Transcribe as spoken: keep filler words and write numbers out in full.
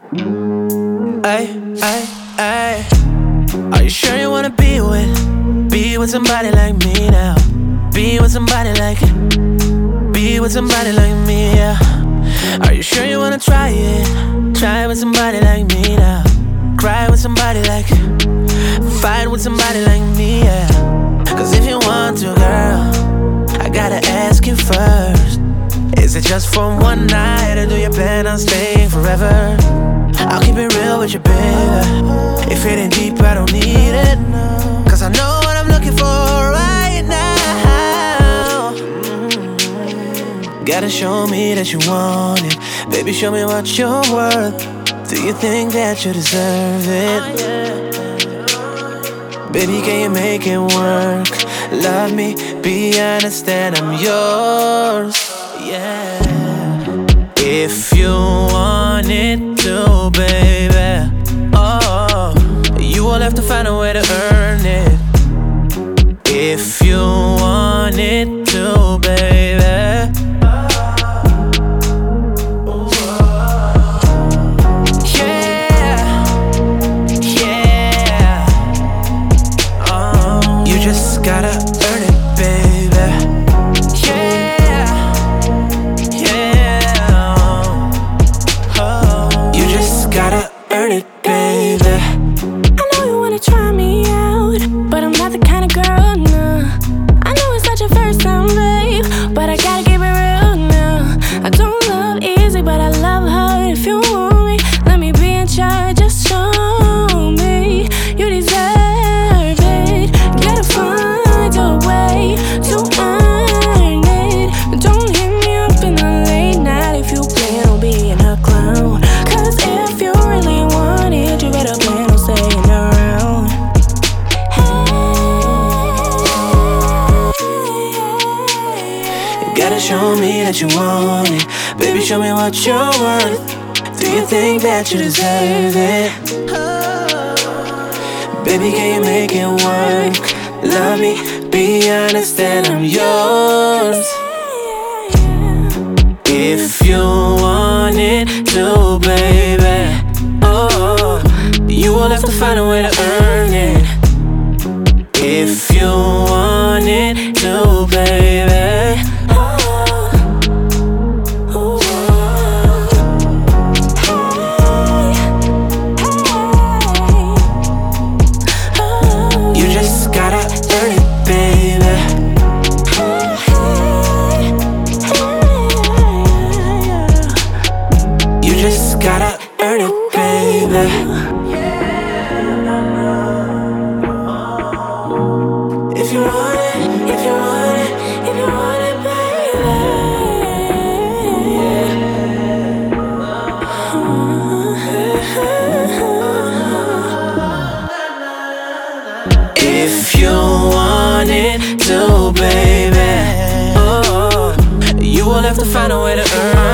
Ay, ay, ay. Are you sure you wanna be with, be with somebody like me now? Be with somebody like, be with somebody like me, yeah. Are you sure you wanna try it? Try with somebody like me now. Cry with somebody like, fight with somebody like me, yeah. Cause if you want to, girl, I gotta ask you first. Is it just for one night, or do you plan on staying forever? I'll keep it real with you, baby. If it ain't deep, I don't need it. Cause I know what I'm looking for right now. Mm-hmm. Gotta show me that you want it. Baby, show me what you're worth. Do you think that you deserve it? Baby, can you make it work? Love me, be honest, and I'm yours. Yeah. If you want it to, baby, oh, you will have to find a way to earn it. If you want it to, baby. Yeah, yeah. Oh, you just gotta earn it, baby. Earn it, baby. I know you wanna try me out, but I'm not the kind of girl, no. I know it's not your first time, babe, but I gotta keep it real now. I don't love easy, but I love hard. If you want me, let me be in charge. Just show me you deserve it. Gotta find a way to earn it. Don't hit me up in the late night if you plan on being a clown. Cause if you really want it, you better plan on staying around. You gotta show me that you want it. Baby, show me what you're worth. Do you think that you deserve it? Baby, can you make it work? Love me, be honest, and I'm yours. If you want it to, baby, oh, you will have to find a way to earn it. If you want it to, baby. You just gotta earn it, baby. You just gotta earn it, baby. If you want it, if you want it, if you want it, baby. If you want it to, baby, oh, you will have to find a way to earn